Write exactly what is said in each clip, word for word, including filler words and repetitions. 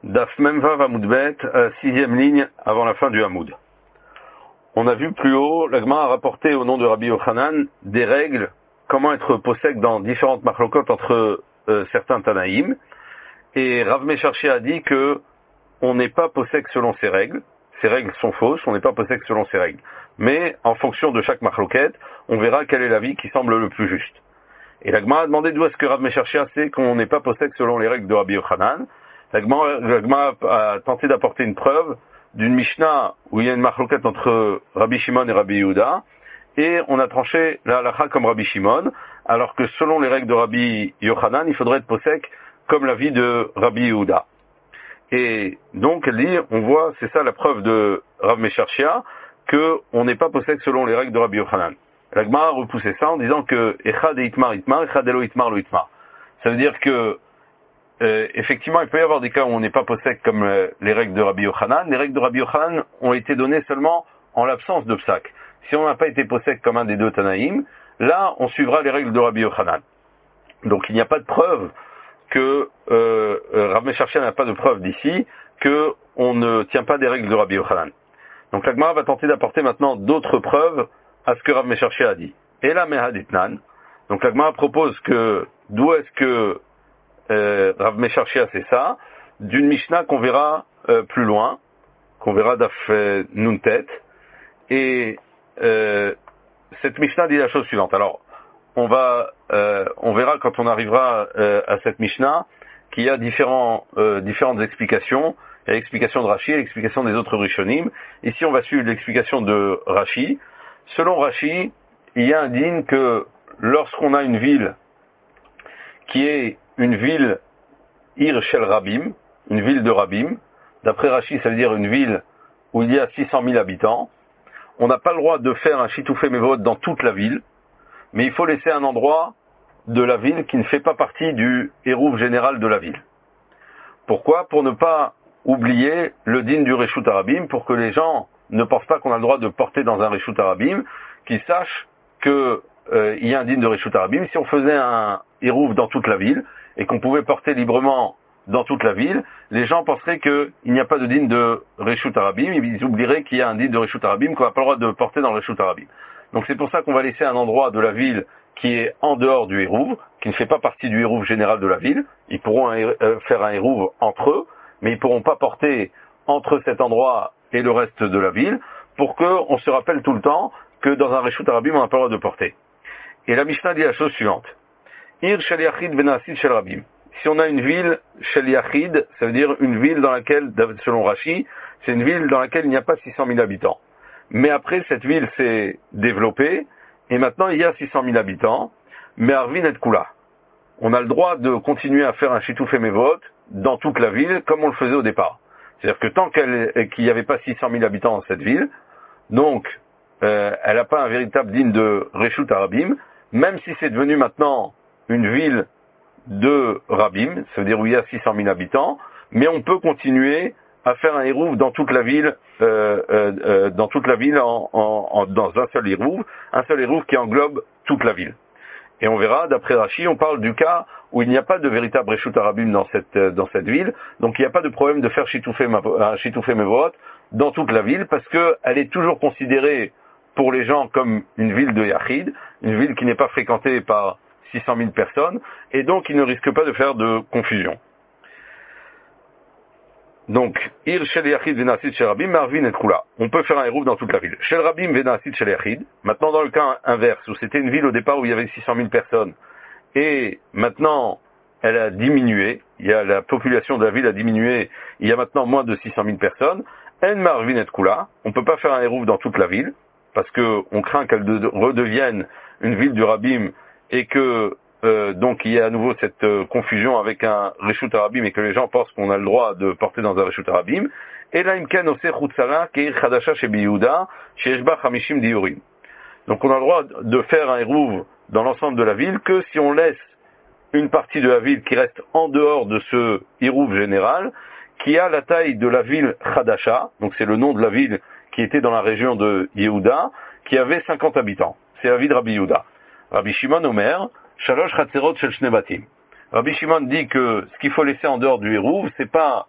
Daf Memvav Hamoudbet, sixième ligne avant la fin du Hamoud. On a vu plus haut, l'Agma a rapporté au nom de Rabbi Yochanan des règles, comment être possèque dans différentes machlokot entre euh, certains Tanaïm. Et Rav Mesharchi a dit que on n'est pas possèque selon ces règles. Ces règles sont fausses, on n'est pas possèque selon ces règles. Mais en fonction de chaque machloket, on verra quel est l'avis qui semble le plus juste. Et l'Agma a demandé d'où est-ce que Rav Mesharchi sait qu'on n'est pas possèque selon les règles de Rabbi Yochanan. L'Agma a tenté d'apporter une preuve d'une Mishnah où il y a une machloket entre Rabbi Shimon et Rabbi Yehuda, et on a tranché la halakha comme Rabbi Shimon, alors que selon les règles de Rabbi Yochanan, il faudrait être possèque comme l'avis de Rabbi Yehuda. Et donc, elle dit, on voit, c'est ça la preuve de Rav Mesharchi, que on n'est pas possèque selon les règles de Rabbi Yochanan. L'Agma a repoussé ça en disant que Echad et Itmar Itmar, Echad elo Itmar lo Itmar. Ça veut dire que Euh, effectivement, il peut y avoir des cas où on n'est pas possèque comme euh, les règles de Rabbi Yochanan. Les règles de Rabbi Yochanan ont été données seulement en l'absence de psak. Si on n'a pas été possèque comme un des deux Tanaïm, là, on suivra les règles de Rabbi Yochanan. Donc, il n'y a pas de preuve que euh, euh, Rav Mesharchi n'a pas de preuve d'ici que on ne tient pas des règles de Rabbi Yochanan. Donc, l'Agmara va tenter d'apporter maintenant d'autres preuves à ce que Rav Mesharchi a dit. Et là, Mehaditnan. Donc, l'Agmara propose que d'où est-ce que Euh, Rav Mesharchi c'est ça, d'une Mishnah qu'on verra euh, plus loin, qu'on verra d'Af euh, Nuntet, et euh, cette Mishnah dit la chose suivante. Alors, on va, euh, on verra quand on arrivera euh, à cette Mishnah qu'il y a différents, euh, différentes explications. Il y a l'explication de Rashi et l'explication des autres Rishonim. Ici, on va suivre l'explication de Rashi. Selon Rashi, il y a un din que lorsqu'on a une ville qui est une ville Ir Shel Rabim, une ville de Rabim. D'après Rashi, ça veut dire une ville où il y a six cent mille habitants. On n'a pas le droit de faire un Shitoufé Mevot dans toute la ville, mais il faut laisser un endroit de la ville qui ne fait pas partie du hérouv général de la ville. Pourquoi ? Pour ne pas oublier le din du Reshut Arabim, pour que les gens ne pensent pas qu'on a le droit de porter dans un Reshut Arabim, qu'ils sachent qu'il euh, y a un din de Reshut Arabim. Si on faisait un hérouv dans toute la ville, et qu'on pouvait porter librement dans toute la ville, les gens penseraient qu'il n'y a pas de din de Reshut Arabim, ils oublieraient qu'il y a un din de Reshut Arabim qu'on n'a pas le droit de porter dans le Reshut Arabim. Donc c'est pour ça qu'on va laisser un endroit de la ville qui est en dehors du hérouv, qui ne fait pas partie du hérouv général de la ville. Ils pourront euh, faire un hérouv entre eux, mais ils pourront pas porter entre cet endroit et le reste de la ville, pour qu'on se rappelle tout le temps que dans un Reshut Arabim, on n'a pas le droit de porter. Et la Mishnah dit la chose suivante. Ir shel yachid venasid shel rabim. Si on a une ville shel yachid, ça veut dire une ville dans laquelle, selon Rashi, c'est une ville dans laquelle il n'y a pas six cent mille habitants. Mais après, cette ville s'est développée, et maintenant il y a six cent mille habitants, mais Arvin et Kula. On a le droit de continuer à faire un Shitoufé Mevot dans toute la ville, comme on le faisait au départ. C'est-à-dire que tant qu'elle, qu'il n'y avait pas six cent mille habitants dans cette ville, donc, euh, elle n'a pas un véritable digne de Reshut Arabim, même si c'est devenu maintenant une ville de Rabim, ça veut dire où il y a six cent mille habitants, mais on peut continuer à faire un hérouv dans toute la ville, euh, euh, euh, dans toute la ville en, en, en, dans un seul hérouv, un seul hérouv qui englobe toute la ville. Et on verra, d'après Rashi, on parle du cas où il n'y a pas de véritable Reshut Arabim dans cette, euh, dans cette ville, donc il n'y a pas de problème de faire un Shitoufé Mevot dans toute la ville, parce qu'elle est toujours considérée pour les gens comme une ville de Yachid, une ville qui n'est pas fréquentée par six cent mille personnes, et donc il ne risque pas de faire de confusion. Donc, Ir Shel Yachid Venasid Shel Rabim, Marvin et Kula. On peut faire un hérouv dans toute la ville. Shel Rabim Venasid Shel Yachid. Maintenant, dans le cas inverse, où c'était une ville au départ où il y avait six cent mille personnes, et maintenant, elle a diminué, il y a la population de la ville a diminué, il y a maintenant moins de six cent mille personnes, En Marvin et Kula. On peut pas faire un hérouv dans toute la ville, parce que on craint qu'elle de, redevienne une ville du Rabim, et que euh, donc il y a à nouveau cette euh, confusion avec un Reshut Arabim et que les gens pensent qu'on a le droit de porter dans un Reshut Arabim. Et là, imken ose chutzara keir chadasha shebi Yehuda sheyeshba chamishim diurim. Donc on a le droit de faire un hérouv dans l'ensemble de la ville que si on laisse une partie de la ville qui reste en dehors de ce hérouv général, qui a la taille de la ville Chadasha, donc c'est le nom de la ville qui était dans la région de Yehuda, qui avait cinquante habitants. C'est la ville de Rabbi Yehuda. Rabbi Shimon Omer, Shalosh Chatzerot Shel Shne Batim. Rabbi Shimon dit que ce qu'il faut laisser en dehors du hérouv, c'est pas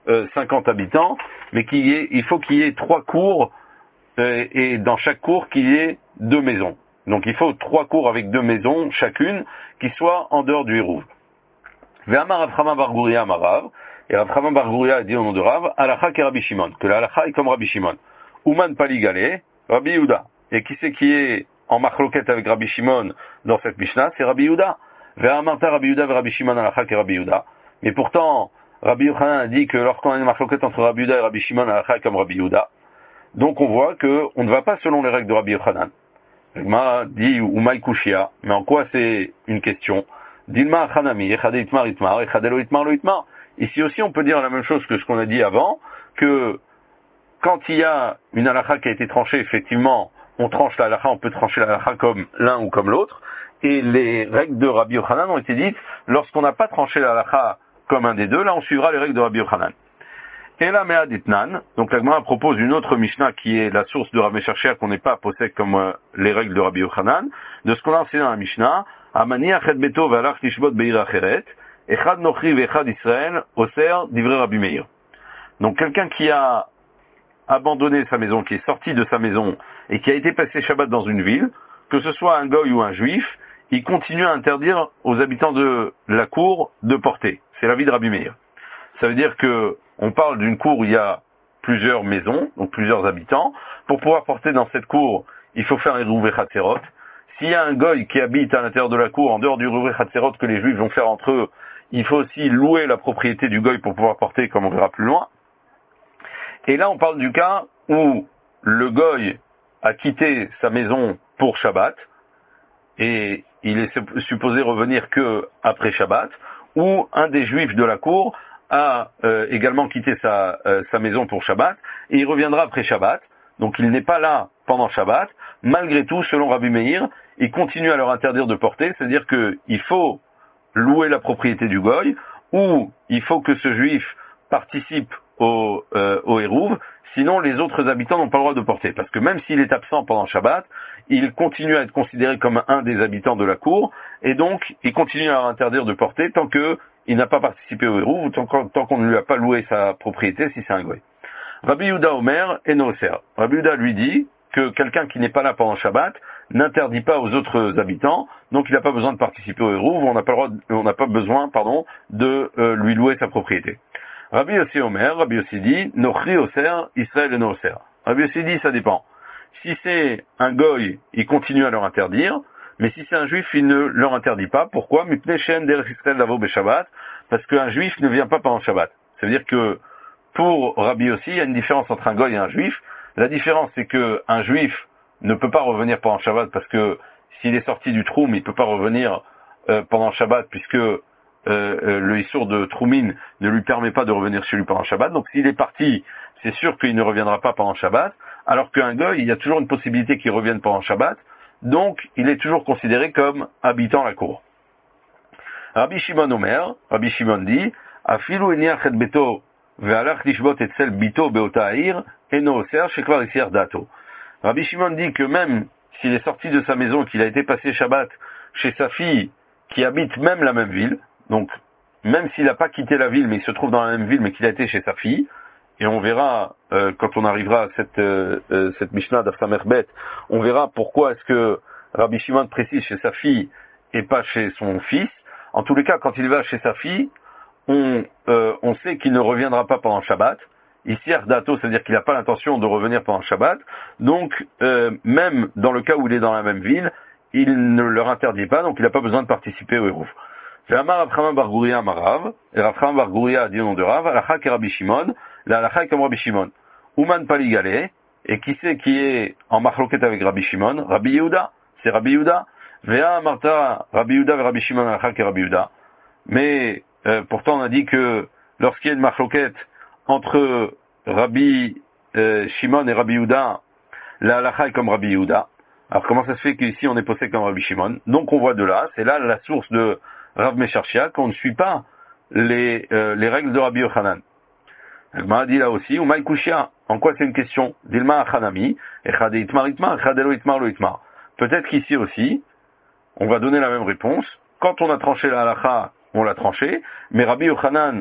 euh, cinquante habitants, mais qu'il y ait, il faut qu'il y ait trois cours, euh, et dans chaque cour qu'il y ait deux maisons. Donc il faut trois cours avec deux maisons chacune, qui soient en dehors du Hérouv. Ve'amar Rav Chama bar Guria amar Rav, et Rav Chama bar Guria a dit au nom de Rav, Halacha ke Rabbi Shimon, que la halacha est comme Rabbi Shimon. Uman paligale, Rabbi Yehuda. Et qui c'est qui est en machloket avec Rabbi Shimon dans cette Mishnah? C'est Rabbi Yehuda. Ve'amarta Rabbi Yehuda ve Rabbi Shimon halacha ke Rabbi Yehuda. Mais pourtant, Rabbi Yochanan a dit que lorsqu'on a une machloket entre Rabbi Yehuda et Rabbi Shimon, halacha est comme Rabbi Yehuda. Donc on voit que on ne va pas selon les règles de Rabbi Yochanan. L'Agma dit Umay Kushia, mais en quoi c'est une question? Dilma Hanami, Echade Itmar Itmar, Echade Lo Itmar Lo Itmar. Ici aussi on peut dire la même chose que ce qu'on a dit avant, que quand il y a une halakha qui a été tranchée, effectivement, on tranche la halakha, on peut trancher la halakha comme l'un ou comme l'autre, et les règles de Rabbi Yochanan ont été dites, lorsqu'on n'a pas tranché la halakha comme un des deux, là on suivra les règles de Rabbi Yochanan. Et la Mea Ditnan, donc la Gemara propose une autre Mishnah qui est la source de Rav Mesharshia, qu'on n'est pas possède comme euh, les règles de Rabbi Yochanan, de ce qu'on a enseigné dans la Mishnah, Amani achet beto ve'alach tishbot be'ir acheret, echad nochri ve'echad Israël, oser divrei Rabbi Meir. Donc quelqu'un qui a abandonné sa maison, qui est sorti de sa maison, et qui a été passé Shabbat dans une ville, que ce soit un goy ou un juif, il continue à interdire aux habitants de la cour de porter. C'est l'avis de Rabbi Meir. Ça veut dire que on parle d'une cour où il y a plusieurs maisons, donc plusieurs habitants. Pour pouvoir porter dans cette cour, il faut faire un Eruv Chatzerot. S'il y a un goy qui habite à l'intérieur de la cour, en dehors du Eruv Chatzerot que les juifs vont faire entre eux, il faut aussi louer la propriété du goy pour pouvoir porter, comme on verra plus loin. Et là, on parle du cas où le goy a quitté sa maison pour Shabbat, et il est supposé revenir que après Shabbat, ou un des juifs de la cour a euh, également quitté sa, euh, sa maison pour Shabbat, et il reviendra après Shabbat, donc il n'est pas là pendant Shabbat. Malgré tout, selon Rabbi Meir, il continue à leur interdire de porter, c'est-à-dire qu'il faut louer la propriété du goy, ou il faut que ce juif participe au, euh, au Hérouv, sinon les autres habitants n'ont pas le droit de porter, parce que même s'il est absent pendant Shabbat, il continue à être considéré comme un des habitants de la cour, et donc il continue à leur interdire de porter tant que il n'a pas participé au Hérouv, ou tant qu'on ne lui a pas loué sa propriété, si c'est un goy. Rabbi Yehuda Omer et Noser. Rabbi Yehuda lui dit que quelqu'un qui n'est pas là pendant Shabbat n'interdit pas aux autres habitants, donc il n'a pas besoin de participer au Hérouv, on n'a pas le droit, on n'a pas besoin, pardon, de euh, lui louer sa propriété. Rabbi Yossi Omer, Rabbi Yossi dit, Nochri Oser, Israël et Noser. Rabbi Yossi dit, ça dépend. Si c'est un goy, il continue à leur interdire, mais si c'est un juif, il ne leur interdit pas. Pourquoi? Parce qu'un juif ne vient pas pendant Shabbat. Ça veut dire que pour Rabbi Yossi, il y a une différence entre un goy et un juif. La différence, c'est que un juif ne peut pas revenir pendant Shabbat parce que s'il est sorti du Troum, il ne peut pas revenir euh, pendant Shabbat puisque euh, euh, le Issour de Troumin ne lui permet pas de revenir chez lui pendant Shabbat. Donc s'il est parti, c'est sûr qu'il ne reviendra pas pendant Shabbat. Alors qu'un goy, il y a toujours une possibilité qu'il revienne pendant Shabbat. Donc, il est toujours considéré comme habitant la cour. Rabbi Shimon Omer, Rabbi Shimon dit, Afilu eniach et beto ve'alach lishbot etzel bito beota ha'ir eno oser shekvar isier dato. Rabbi Shimon dit que même s'il est sorti de sa maison, qu'il a été passé Shabbat chez sa fille, qui habite même la même ville, donc même s'il n'a pas quitté la ville, mais il se trouve dans la même ville, mais qu'il a été chez sa fille, et on verra, euh, quand on arrivera à cette, euh, euh, cette Mishnah d'Afsamer Bet, on verra pourquoi est-ce que Rabbi Shimon précise chez sa fille et pas chez son fils. En tous les cas, quand il va chez sa fille, on, euh, on sait qu'il ne reviendra pas pendant Shabbat. Ici, Ardato, c'est-à-dire qu'il n'a pas l'intention de revenir pendant Shabbat. Donc, euh, même dans le cas où il est dans la même ville, il ne leur interdit pas, donc il n'a pas besoin de participer au Hérouv. Ve'amar Rav Chama bar Guria Marav, et Rav Chama bar Guria a dit au nom de Rav, Halacha ke Rabbi Shimon, la halacha est comme Rabbi Shimon. Uman paligale, et qui c'est qui est en machloket avec Rabbi Shimon? Rabbi Yehuda, c'est Rabbi Yehuda. Vea Marta, Rabbi Yehuda et Rabbi Shimon, halacha ke Rabbi Yehuda. Mais euh, pourtant on a dit que lorsqu'il y a une machloket entre Rabbi euh, Shimon et Rabbi Yehuda, la halacha est comme Rabbi Yehuda. Alors comment ça se fait qu'ici on est posé comme Rabbi Shimon? Donc on voit de là, c'est là la source de Rav Mesharshia, qu'on ne suit pas les, euh, les règles de Rabbi Yochanan. Elle m'a dit là aussi, ou Maïkouchia, en quoi c'est une question? Dilma achanami, echade itmar itmar, echade lo itmar lo itmar. Peut-être qu'ici aussi, on va donner la même réponse. Quand on a tranché la halacha, on l'a tranché, mais Rabbi Yochanan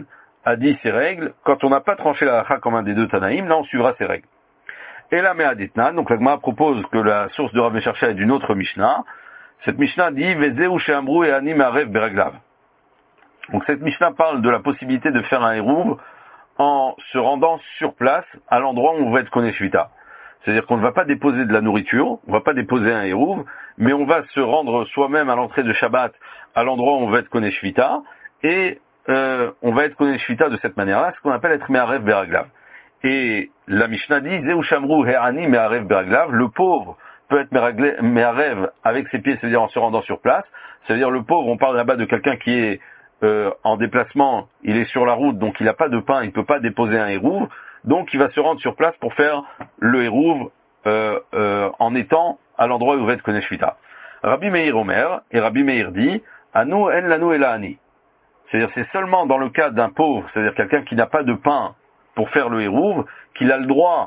a dit ces règles, quand on n'a pas tranché la halakha comme un des deux Tanaïm, là on suivra ces règles. Et la Me'aditnan, donc la Gemara propose que la source de Rav Mesharshia est d'une autre Mishnah. Cette Mishnah dit Vezeu she'amru et ani me'arev bereglav. Donc cette Mishnah parle de la possibilité de faire un hérouv en se rendant sur place à l'endroit où on va être koné shvita. C'est-à-dire qu'on ne va pas déposer de la nourriture, on ne va pas déposer un hérouv, mais on va se rendre soi-même à l'entrée de Shabbat à l'endroit où on va être koné shvita, et euh, on va être koné shvita de cette manière-là, ce qu'on appelle être me'arev bereglav. Et la Mishnah dit Zeu shamru he'ani me'arev bereglav, le pauvre peut être me'arev avec ses pieds, c'est-à-dire en se rendant sur place. C'est-à-dire le pauvre, on parle là-bas de quelqu'un qui est euh, en déplacement, il est sur la route, donc il n'a pas de pain, il ne peut pas déposer un hérouv, donc il va se rendre sur place pour faire le hérouv euh, euh, en étant à l'endroit où va être koné shvita. Rabbi Meir Omer, et Rabbi Meir dit Anu en lanu ela ani. C'est-à-dire c'est seulement dans le cas d'un pauvre, c'est-à-dire quelqu'un qui n'a pas de pain pour faire le hérouv, qu'il a le droit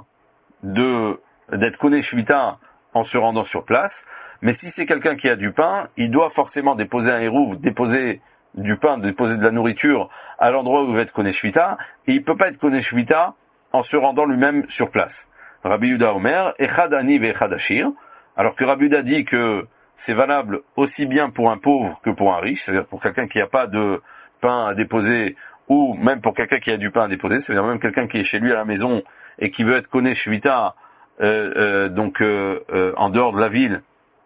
de d'être koné shvita en se rendant sur place. Mais si c'est quelqu'un qui a du pain, il doit forcément déposer un hérouv, déposer du pain, déposer de la nourriture à l'endroit où il va être koné shvita, et il peut pas être koné shvita en se rendant lui-même sur place. Rabbi Yehuda Omer, Echad ani ve'echad ashir, alors que Rabbi Yehuda dit que c'est valable aussi bien pour un pauvre que pour un riche, c'est-à-dire pour quelqu'un qui n'a pas de pain à déposer, ou même pour quelqu'un qui a du pain à déposer, c'est-à-dire même quelqu'un qui est chez lui à la maison et qui veut être koné shvita, euh, euh, donc euh, euh, en dehors de la ville,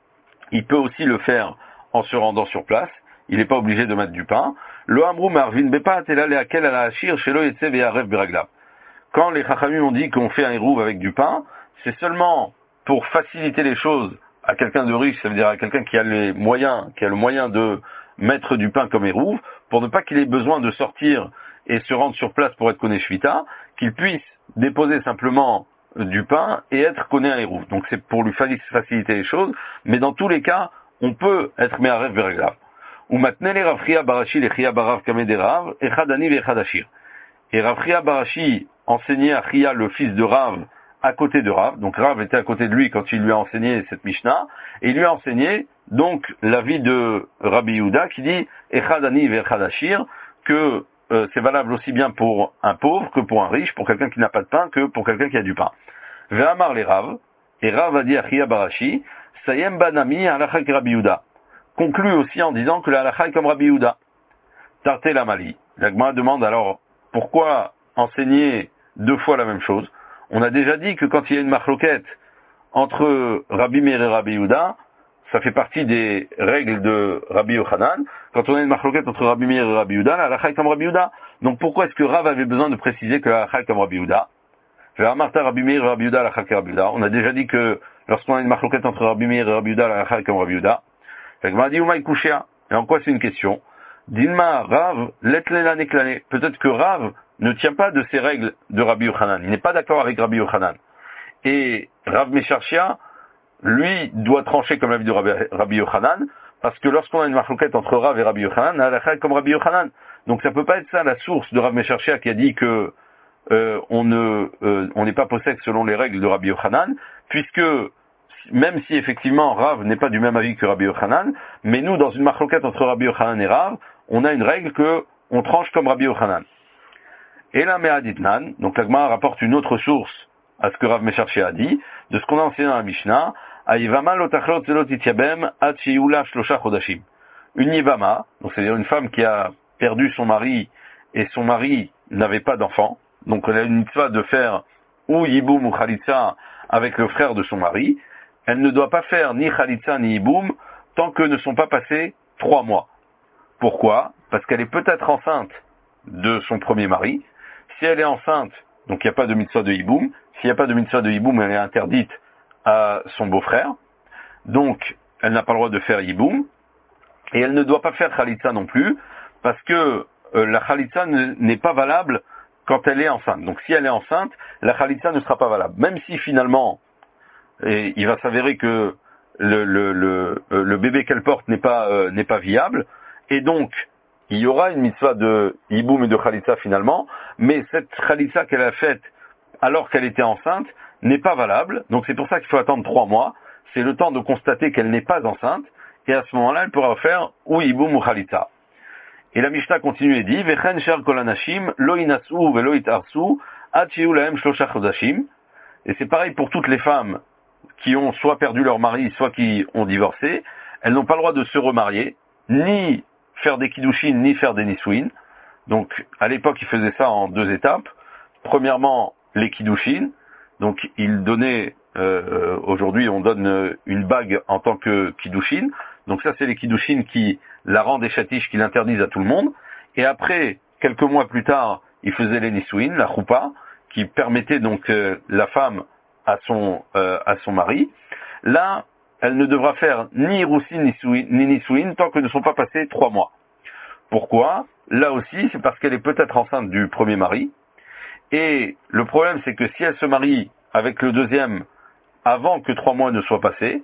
il peut aussi le faire en se rendant sur place. Il n'est pas obligé de mettre du pain. Le amrou marvin bepat et là leakel ala ashir shelo yetze ve'arev beraglav. Quand les chachamim ont dit qu'on fait un hérouv avec du pain, c'est seulement pour faciliter les choses à quelqu'un de riche, ça veut dire à quelqu'un qui a les moyens, qui a le moyen de mettre du pain comme hérouv, pour ne pas qu'il ait besoin de sortir et se rendre sur place pour être koné shvita, qu'il puisse déposer simplement du pain et être koné un hérouv. Donc c'est pour lui faciliter les choses, mais dans tous les cas, on peut être me'arev bereglav. Ou maintenant les Rav Chia Barashi les Chia Barav Kameh Rav Echad ani ve'echad ashir. Et Rav Chia Barashi enseignait à Chia le fils de Rav à côté de Rav. Donc Rav était à côté de lui quand il lui a enseigné cette Mishnah, et il lui a enseigné donc l'avis de Rabbi Yehuda qui dit Echad ani ve'echad ashir, que euh, c'est valable aussi bien pour un pauvre que pour un riche, pour quelqu'un qui n'a pas de pain que pour quelqu'un qui a du pain. Ve'amar les Rav, et Rav a dit à Chia Barashi Sayem banami halacha Rabbi Yehuda. Conclut aussi en disant que la halakha est comme Rabbi Yehuda. Tarté la Mali. La Gemara demande alors pourquoi enseigner deux fois la même chose. On a déjà dit que quand il y a une marloquette entre Rabbi Meir et Rabbi Yehuda, ça fait partie des règles de Rabbi Yochanan. Quand on a une marloquette entre Rabbi Meir et Rabbi Yehuda, la halakha est comme Rabbi Yehuda. Donc pourquoi est-ce que Rav avait besoin de préciser que la halakha est comme Rabbi Yehuda? Rabbi Meir et Rabbi Yehuda, la halakha est Rabbi Yehuda. On a déjà dit que lorsqu'on a une marloquette entre Rabbi Meir et Rabbi Yehuda, la halakha est comme Rabbi Yehuda. Fait que m'a dit Umaï Kushia. Et en quoi c'est une question? Dilma Rav letlena neklane. Peut-être que Rav ne tient pas de ces règles de Rabbi Yochanan. Il n'est pas d'accord avec Rabbi Yochanan. Et Rav Mesharshia, lui, doit trancher comme l'avis de Rabbi, Rabbi Yochanan, parce que lorsqu'on a une marloquette entre Rav et Rabbi Yochanan, la halakha est comme Rabbi Yochanan. Donc ça peut pas être ça la source de Rav Mesharshia qui a dit que euh, on ne euh, on n'est pas possède selon les règles de Rabbi Yochanan, puisque même si effectivement Rav n'est pas du même avis que Rabbi Yochanan, mais nous, dans une marloquette entre Rabbi Yochanan et Rav, on a une règle que on tranche comme Rabbi Yochanan. Et la Me'aditnan, donc la Gemara rapporte une autre source à ce que Rav Mesharshia a dit, de ce qu'on a enseigné dans la Mishnah, Ayivama lotachlot zelot ityabem ad sheyula shlosha chodashim. Une yivama, donc c'est-à-dire une femme qui a perdu son mari et son mari n'avait pas d'enfant, donc elle a une mitzvah de faire ou yiboum ou chalitza avec le frère de son mari. Elle ne doit pas faire ni Khalitsa ni Iboum tant que ne sont pas passés trois mois. Pourquoi? Parce qu'elle est peut-être enceinte de son premier mari. Si elle est enceinte, donc il n'y a pas de mitzvah de Iboum. S'il n'y a pas de mitzvah de Iboum, elle est interdite à son beau-frère. Donc, elle n'a pas le droit de faire Iboum. Et elle ne doit pas faire Khalitsa non plus, parce que euh, la Khalitsa ne, n'est pas valable quand elle est enceinte. Donc si elle est enceinte, la Khalitsa ne sera pas valable. Même si finalement, et il va s'avérer que le, le, le, le bébé qu'elle porte n'est pas, euh, n'est pas viable, et donc il y aura une mitzvah de Iboum et de Khalitsa finalement, mais cette Khalitsa qu'elle a faite alors qu'elle était enceinte n'est pas valable, donc c'est pour ça qu'il faut attendre trois mois, c'est le temps de constater qu'elle n'est pas enceinte, et à ce moment-là elle pourra faire ou Iboum ou Khalitsa. Et la Mishnah continue et dit, Vechen sher kol anashim, lo inasu velo itarsu, ad shiu lahem shlosha chodashim. Et c'est pareil pour toutes les femmes qui ont soit perdu leur mari, soit qui ont divorcé. Elles n'ont pas le droit de se remarier, ni faire des kiddushin, ni faire des nisouin. Donc, à l'époque, ils faisaient ça en deux étapes. Premièrement, les kiddushin. Donc, ils donnaient, euh, aujourd'hui, on donne une bague en tant que kiddushin. Donc ça, c'est les kiddushin qui la rendent échatiche, qui l'interdisent à tout le monde. Et après, quelques mois plus tard, ils faisaient les nisouin, la choupa, qui permettait donc euh, la femme à son euh, à son mari. Là, elle ne devra faire ni roussi ni nisouin tant que ne sont pas passés trois mois. Pourquoi? Là aussi, c'est parce qu'elle est peut-être enceinte du premier mari. Et le problème, c'est que si elle se marie avec le deuxième avant que trois mois ne soient passés,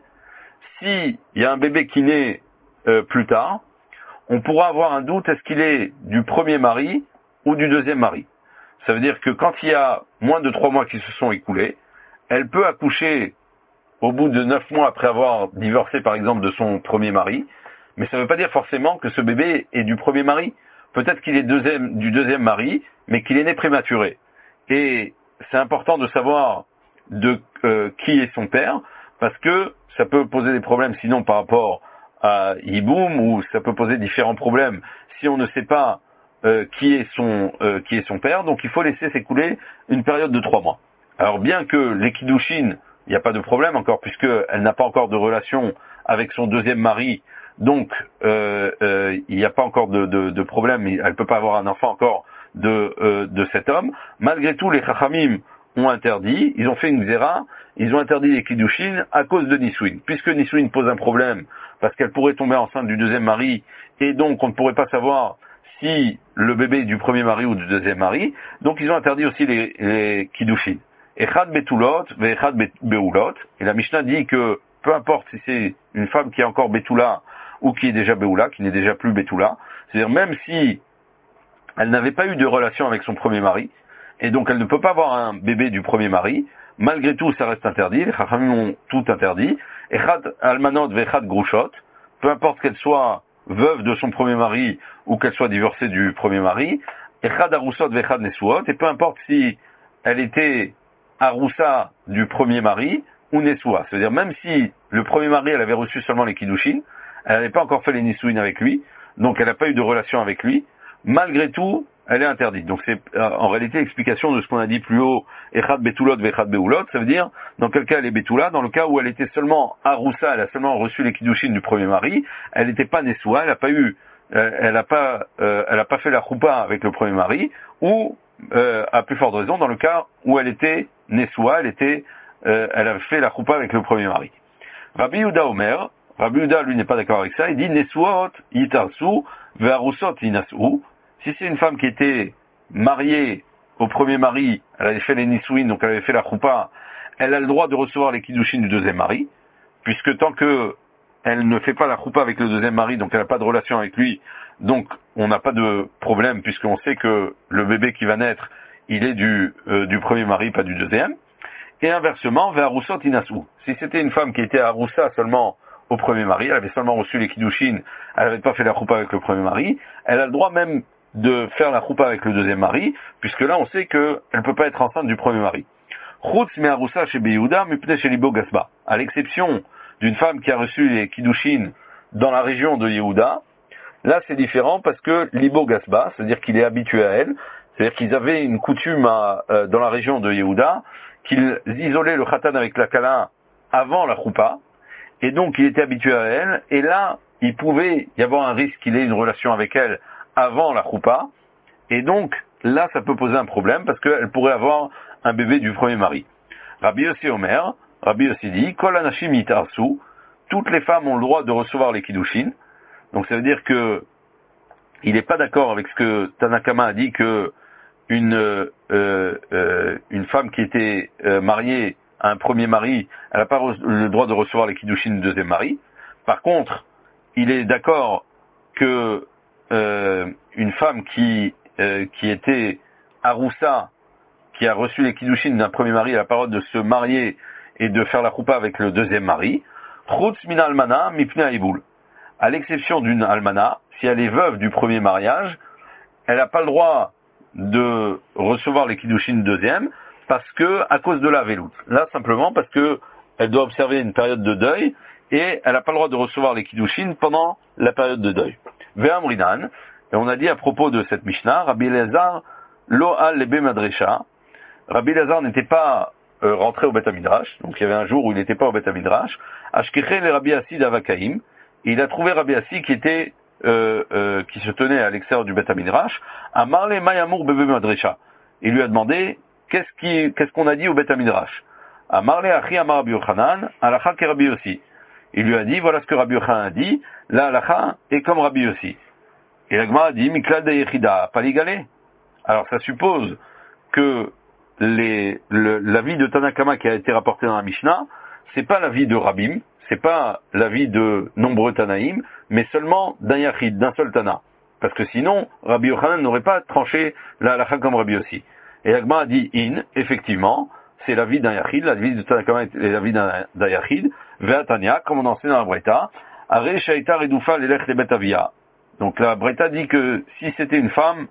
si il y a un bébé qui naît euh, plus tard, on pourra avoir un doute, est-ce qu'il est du premier mari ou du deuxième mari? Ça veut dire que quand il y a moins de trois mois qui se sont écoulés, elle peut accoucher au bout de neuf mois après avoir divorcé par exemple de son premier mari, mais ça ne veut pas dire forcément que ce bébé est du premier mari. Peut-être qu'il est deuxième, du deuxième mari, mais qu'il est né prématuré. Et c'est important de savoir de euh, qui est son père, parce que ça peut poser des problèmes sinon par rapport à Yiboum, ou ça peut poser différents problèmes si on ne sait pas euh, qui est son euh, qui est son père. Donc il faut laisser s'écouler une période de trois mois. Alors bien que les kiddushin, il n'y a pas de problème encore, puisqu'elle n'a pas encore de relation avec son deuxième mari, donc euh, euh, il n'y a pas encore de, de, de problème, elle ne peut pas avoir un enfant encore de, euh, de cet homme. Malgré tout, les chachamim ont interdit, ils ont fait une xéra, ils ont interdit les kiddushin à cause de nisouin. Puisque nisouin pose un problème, parce qu'elle pourrait tomber enceinte du deuxième mari, et donc on ne pourrait pas savoir si le bébé est du premier mari ou du deuxième mari, donc ils ont interdit aussi les, les kiddushin. Echad betulot, ve'echad beulot, et la Mishnah dit que peu importe si c'est une femme qui est encore betula ou qui est déjà beula, qui n'est déjà plus betula, c'est-à-dire même si elle n'avait pas eu de relation avec son premier mari, et donc elle ne peut pas avoir un bébé du premier mari, malgré tout ça reste interdit, les chachamim ont tout interdit, echad almanot ve'echad grushot, peu importe qu'elle soit veuve de son premier mari ou qu'elle soit divorcée du premier mari, echad arusot ve'echad nesuot, et peu importe si elle était aroussa du premier mari ou nesua, c'est-à-dire même si le premier mari elle avait reçu seulement les kiddushin, elle n'avait pas encore fait les nisouin avec lui, donc elle n'a pas eu de relation avec lui, malgré tout, elle est interdite. Donc c'est en réalité l'explication de ce qu'on a dit plus haut, Echad betulot ve'echad beulot, ça veut dire, dans quel cas elle est betula, dans le cas où elle était seulement aroussa, elle a seulement reçu les kiddushin du premier mari, elle n'était pas nesua, elle n'a pas eu, euh, elle n'a pas, euh, elle n'a pas fait la choupa avec le premier mari, ou euh, à plus forte raison, dans le cas où elle était nesua, elle était, euh, elle a fait la choupa avec le premier mari. Rabbi Yehuda Omer, Rabbi Yehuda lui n'est pas d'accord avec ça, il dit nesuot yitarsu ve'arusot yinasu. Si c'est une femme qui était mariée au premier mari, elle avait fait les nisouin, donc elle avait fait la choupa, elle a le droit de recevoir les kiddushin du deuxième mari, puisque tant que elle ne fait pas la choupa avec le deuxième mari, donc elle n'a pas de relation avec lui, donc on n'a pas de problème, puisqu'on sait que le bébé qui va naître, il est du, euh, du premier mari, pas du deuxième. Et inversement, vers Arusot inasu. Si c'était une femme qui était aroussa seulement au premier mari, elle avait seulement reçu les kiddushin, elle n'avait pas fait la choupa avec le premier mari, elle a le droit même de faire la choupa avec le deuxième mari, puisque là on sait qu'elle ne peut pas être enceinte du premier mari. Chutz me aroussa chez Yehuda, mipnei chez Libo Gasba. À l'exception d'une femme qui a reçu les kiddushin dans la région de Yehuda, là c'est différent parce que Libo Gasba, c'est-à-dire qu'il est habitué à elle, c'est-à-dire qu'ils avaient une coutume à, euh, dans la région de Yehuda, qu'ils isolaient le khatan avec la kala avant la choupa, et donc il était habitué à elle, et là il pouvait y avoir un risque qu'il ait une relation avec elle avant la choupa, et donc là ça peut poser un problème parce qu'elle pourrait avoir un bébé du premier mari. Rabbi Yossi Omer, Rabbi Yossi dit, Kol anashim yitarsu, toutes les femmes ont le droit de recevoir les kiddushin, donc ça veut dire que il n'est pas d'accord avec ce que Tanakama a dit que une euh, euh, une femme qui était euh, mariée à un premier mari, elle n'a pas le droit de recevoir les kiddushin du deuxième mari. Par contre, il est d'accord que euh, une femme qui euh, qui était aroussa, qui a reçu les kiddushin d'un premier mari, elle a pas le droit de se marier et de faire la choupa avec le deuxième mari. Chutz min almana mipnei haibul. à l'exception d'une almana, si elle est veuve du premier mariage, elle n'a pas le droit de recevoir les kiddushin deuxième, parce que, à cause de la veloute. Là, simplement parce que elle doit observer une période de deuil, et elle n'a pas le droit de recevoir les kiddushin pendant la période de deuil. Ve'amrinan, et on a dit à propos de cette Mishnah, Rabbi Elazar, lo al lebe madresha, Rabbi Elazar n'était pas euh, rentré au Beth Midrash, donc il y avait un jour où il n'était pas au Beth Midrash, Ashkechen le Rabbi Assi d'Avakaim, et il a trouvé Rabbi Assi qui était, euh, euh, qui se tenait à l'extérieur du Beth Midrash, à Marle Mayamour Bebe Madresha. Il lui a demandé, qu'est-ce qui, qu'est-ce qu'on a dit au Beth Midrash? À Marle Achi Amar Rabbi Yochanan, Alacha ke Rabbi Yossi. Il lui a dit, voilà ce que Rabbi Yochanan a dit, la Alacha est comme Rabbi Yossi. Et la Gemara a dit, Miklal de Yechida, pas l'égaler. Alors ça suppose que les, le, l'avis de Tanakama qui a été rapporté dans la Mishnah, c'est pas l'avis de Rabim, c'est pas l'avis de nombreux Tanaïm, mais seulement d'un Yachid, d'un seul Tana. Parce que sinon, Rabbi Yochanan n'aurait pas tranché la Halacha comme Rabbi Yossi. Et la Gemara a dit, in, effectivement, c'est l'avis d'un Yachid, l'avis de Tanakama est l'avis d'un, d'un Yachid, Ve'atania, comme on enseigne dans la Breta, Are Shaita Redoufa Lelech Lebet Avia. Donc la Breta dit que si c'était une femme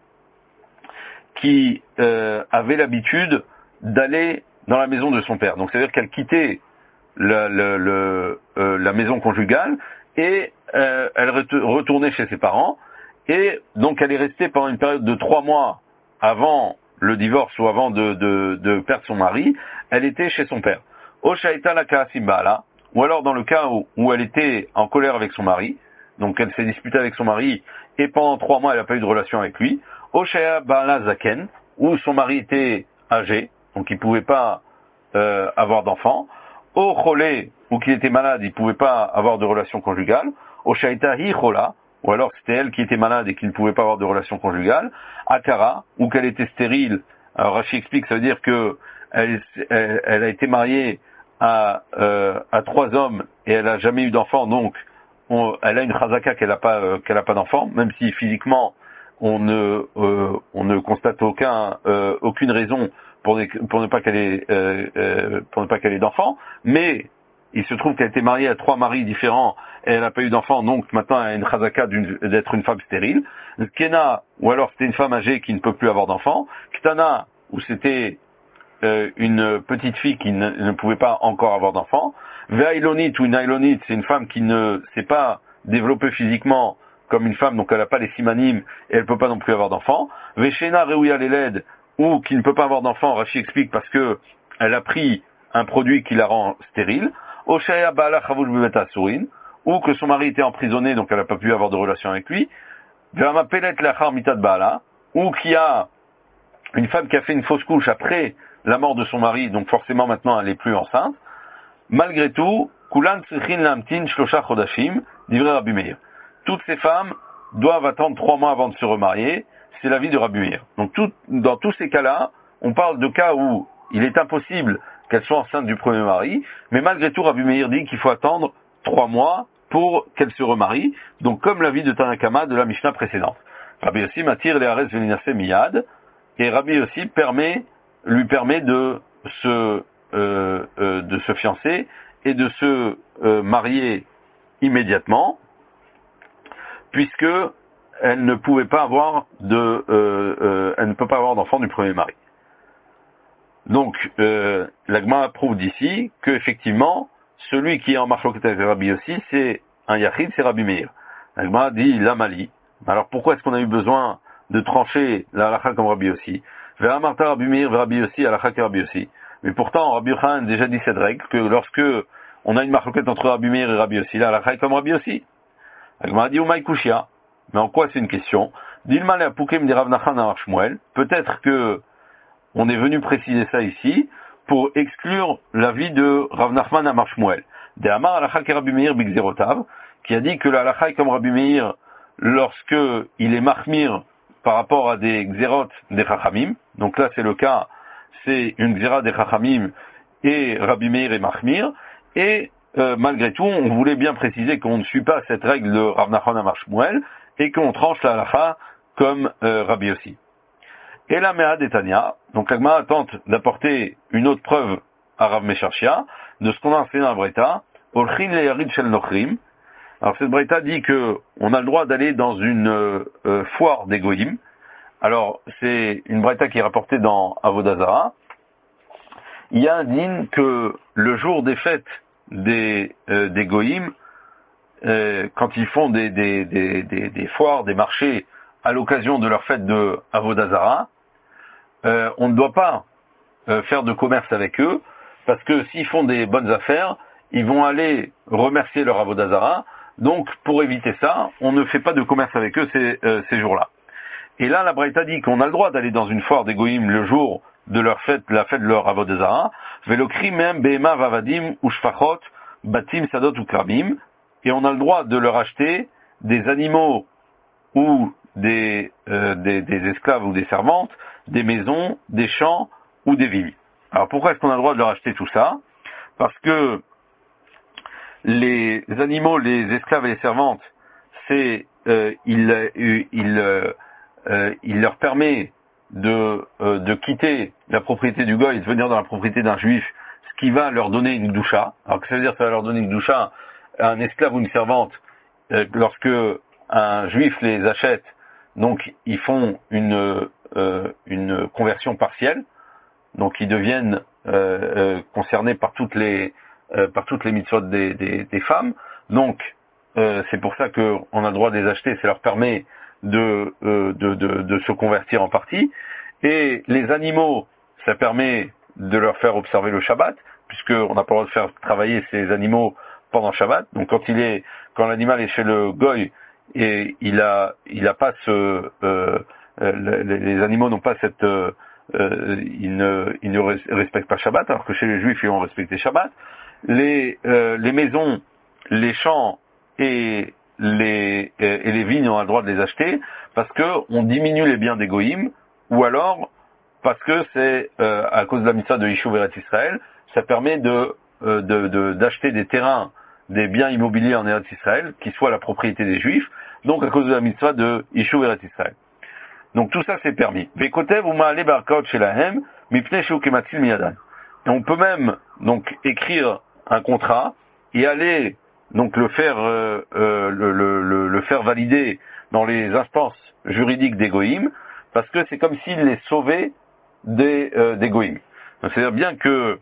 qui euh, avait l'habitude d'aller dans la maison de son père, donc c'est-à-dire qu'elle quittait le, le, le, euh, la maison conjugale et euh, elle retournait chez ses parents, et donc elle est restée pendant une période de trois mois avant le divorce ou avant de, de, de perdre son mari, elle était chez son père. Oshaita la Kaasimbala, ou alors dans le cas où, où elle était en colère avec son mari, donc elle s'est disputée avec son mari, et pendant trois mois elle n'a pas eu de relation avec lui. Oshaya Baala Zaken, où son mari était âgé, donc il ne pouvait pas euh, avoir d'enfant. O Cholé, ou qu'il était malade, il ne pouvait pas avoir de relation conjugale. Oshaita Hi Chola, ou alors c'était elle qui était malade et qui ne pouvait pas avoir de relation conjugale. Akara, ou qu'elle était stérile. Alors Rashi explique, ça veut dire que elle, elle, elle a été mariée à, euh, à trois hommes et elle n'a jamais eu d'enfant, donc on, elle a une chazaka qu'elle n'a pas, euh, qu'elle n'a pas d'enfant, même si physiquement on ne, euh, on ne constate aucun, euh, aucune raison pour ne, pour ne pas qu'elle ait, euh, euh, pour ne pas qu'elle ait d'enfant, mais il se trouve qu'elle était mariée à trois maris différents et elle n'a pas eu d'enfant, donc maintenant elle a une chazaka d'être une femme stérile. Kena, ou alors c'était une femme âgée qui ne peut plus avoir d'enfant. Ktana, où c'était euh, une petite fille qui ne, ne pouvait pas encore avoir d'enfant. Ve'ailonite, ou une ailonite, c'est une femme qui ne s'est pas développée physiquement comme une femme, donc elle n'a pas les simanim et elle ne peut pas non plus avoir d'enfant. Ve'shena reuya leled, ou qui ne peut pas avoir d'enfant, Rashi explique parce que elle a pris un produit qui la rend stérile. Oshaya Baala Chavul Bebet Asurin, ou que son mari était emprisonné, donc elle n'a pas pu avoir de relation avec lui. Ve'amapelet Lachar Mitad Baala, ou qui a une femme qui a fait une fausse couche après la mort de son mari, donc forcément maintenant elle n'est plus enceinte. Malgré tout, Kulan Tzrichin Lamtin Shlosha Chodashim, divrei Rabbi Meir. Toutes ces femmes doivent attendre trois mois avant de se remarier, c'est l'avis de Rabbi Meir. Donc tout, dans tous ces cas-là, on parle de cas où il est impossible qu'elle soit enceinte du premier mari, mais malgré tout Rabbi Meir dit qu'il faut attendre trois mois pour qu'elle se remarie, donc comme l'avis de Tanakama de la Mishnah précédente. Rabbi Yossi m'attire les Ares Veninase Miyad, et Rabbi Yossi permet, lui permet de se, euh, euh, de se fiancer et de se euh, marier immédiatement, puisque elle ne pouvait pas avoir de, euh, euh, elle ne peut pas avoir d'enfant du premier mari. Donc, euh, la Gemara prouve d'ici que effectivement, celui qui est en marloquet avec Rabbi Yossi, c'est un Yachid, c'est Rabbi Meir. La Gemara dit l'Amali. Alors pourquoi est-ce qu'on a eu besoin de trancher la halakha comme Rabbi Yossi? Vers Martha Rabbi Meir, vers Rabbi Yossi, halakha que Rabbi Yossi. Mais pourtant, Rabbi Yochanan a déjà dit cette règle, que lorsque on a une marloquette entre Rabbi Meir et Rabbi Yossi, la halakha est comme Rabbi Yossi. La Gemara dit Umaï Kushia. Mais en quoi c'est une question? Dilma le Apukim de Rav Nachman Amar Shmuel. Peut-être que on est venu préciser ça ici pour exclure l'avis de Rav Nachman Amar Shmuel. De Amar halakha ke Rabbi Meir b'gzerotav, qui a dit que la halakha est comme Rabbi Meir lorsque il est mahmir par rapport à des xérot des chachamim. Donc là c'est le cas, c'est une xéra des chachamim et Rabbi Meir est mahmir. Et euh, malgré tout, on voulait bien préciser qu'on ne suit pas cette règle de Rav Nachman Amar Shmuel et qu'on tranche la halakha comme euh, Rabbi Yossi. Et la Mea d'Etania, donc la Gemara tente d'apporter une autre preuve à Rav Mesharshia de ce qu'on a enseigné dans la Breta, Olchin le Yarid Shel Nochrim. Alors cette braïta dit que on a le droit d'aller dans une euh, euh, foire des goïms. Alors c'est une braïta qui est rapportée dans Avodah Zarah. Il y a un din que le jour des fêtes des euh, des goïms, euh, quand ils font des des, des des des foires, des marchés à l'occasion de leur fête de Avodah Zarah, euh, on ne doit pas euh, faire de commerce avec eux, parce que s'ils font des bonnes affaires, ils vont aller remercier leur Avodah Zarah. Donc, pour éviter ça, on ne fait pas de commerce avec eux ces, euh, ces jours-là. Et là, la Braïta dit qu'on a le droit d'aller dans une foire des goïms le jour de leur fête, la fête de leur Avodah Zarah, velokri même behema vavadim ou shfachot batim sadot ou krabim, et on a le droit de leur acheter des animaux ou des, euh, des, des esclaves ou des servantes, des maisons, des champs ou des vignes. Alors pourquoi est-ce qu'on a le droit de leur acheter tout ça? Parce que les animaux, les esclaves et les servantes, c'est euh, il, il, euh, euh, il leur permet de, euh, de quitter la propriété du goy et de venir dans la propriété d'un juif, ce qui va leur donner une doucha. Alors que ça veut dire que ça va leur donner une doucha à un esclave ou une servante euh, lorsque un juif les achète, donc ils font une, euh, une conversion partielle, donc ils deviennent euh, euh, concernés par toutes les euh, par toutes les mitzvot des, des, des femmes. Donc euh, c'est pour ça qu'on a le droit de les acheter, ça leur permet de, euh, de, de, de se convertir en partie. Et les animaux, ça permet de leur faire observer le Shabbat, puisqu'on n'a pas le droit de faire travailler ces animaux pendant Shabbat. Donc quand il est, quand l'animal est chez le goy et il a, il a pas ce, euh, euh, les, les animaux n'ont pas cette, euh, euh, ils ne, ils ne respectent pas Shabbat, alors que chez les Juifs ils ont respecté Shabbat. Les, euh, les maisons, les champs et les, et les vignes on a le droit de les acheter parce que on diminue les biens des goïms, ou alors parce que c'est euh, à cause de la mitzvah de Yishuv Eretz Israël, ça permet de, euh, de, de d'acheter des terrains, des biens immobiliers en Eretz Israël qui soient la propriété des Juifs, donc à cause de la mitzvah de Yishuv Eretz Israël. Donc tout ça c'est permis. Vekotev uma'ale barkaot shelahem mipnei shehu kematzil miyadan. Et on peut même donc écrire un contrat et aller donc le faire euh, euh, le, le, le, le faire valider dans les instances juridiques des goïms, parce que c'est comme s'il les sauvait des, euh, des goïms. C'est-à-dire bien que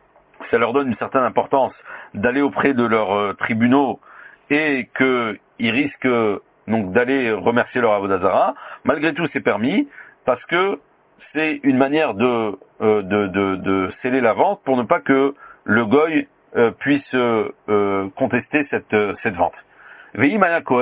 ça leur donne une certaine importance d'aller auprès de leurs euh, tribunaux et qu'ils risquent donc d'aller remercier leur Avodah Zarah, malgré tout c'est permis, parce que c'est une manière de, euh, de, de, de sceller la vente pour ne pas que le goy euh, puisse euh, contester cette, cette vente. Si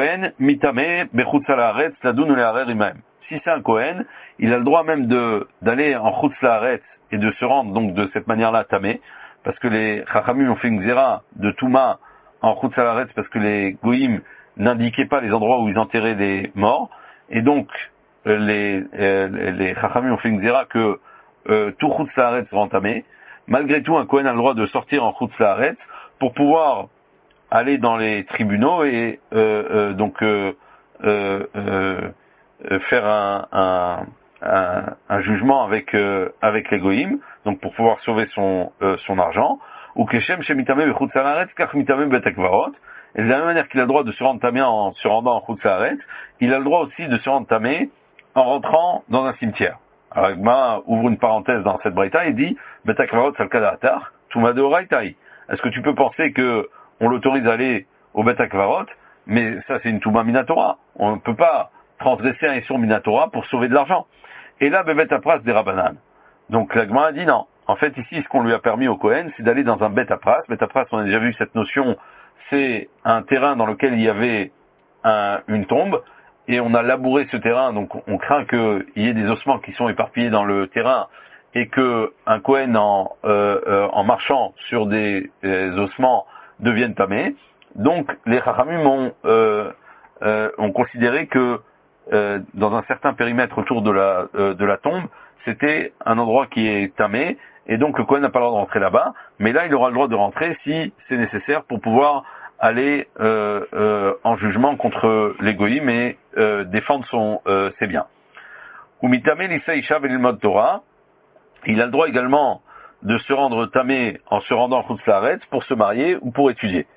c'est un Kohen, il a le droit même de d'aller en Chutz La'aretz et de se rendre donc de cette manière-là tamé, parce que les Chachamim ont fait une xéra de Touma en Chutz La'aretz parce que les Goïm n'indiquaient pas les endroits où ils enterraient les morts, et donc euh, les euh, les Chachamim ont fait une xéra que euh, tout Chutz La'aretz sera entamé. Malgré tout, un Kohen a le droit de sortir en Chutz La'aretz pour pouvoir aller dans les tribunaux et euh, euh, donc euh, euh, euh, faire un, un, un, un jugement avec euh, avec les goïms, donc pour pouvoir sauver son euh, son argent. Ou keshem shemitame bechutz la'aretz kach mitame bet hakvarot. Et de la même manière qu'il a le droit de se rendre tamé en se rendant en chutz la'aretz, il a le droit aussi de se rendre tamé en rentrant dans un cimetière. Alors Agma ouvre une parenthèse dans cette braïta et dit bet hakvarot salkada atar tuma deoraitai. Est-ce que tu peux penser que on l'autorise à aller au bet hakvarot, mais ça c'est une touma minatora. On ne peut pas transgresser un issur minatora pour sauver de l'argent. Et là, bebet apras des rabanan. Donc l'Agma a dit non. En fait, ici, ce qu'on lui a permis au Kohen, c'est d'aller dans un bet apras. Bet apras, on a déjà vu cette notion, c'est un terrain dans lequel il y avait un, une tombe, et on a labouré ce terrain, donc on craint qu'il y ait des ossements qui sont éparpillés dans le terrain, et que un Kohen en, euh, euh, en marchant sur des, des ossements devienne tamé. Donc les Chachamim ont, euh, euh, ont considéré que euh, dans un certain périmètre autour de la, euh, de la tombe, c'était un endroit qui est tamé, et donc le Kohen n'a pas le droit de rentrer là-bas, mais là il aura le droit de rentrer si c'est nécessaire pour pouvoir aller euh, euh, en jugement contre les goïms et euh, défendre son, euh, ses biens. Umitame l'issa isha velilmod Torah, il a le droit également de se rendre tamé en se rendant en Chutz La'aretz pour se marier ou pour étudier.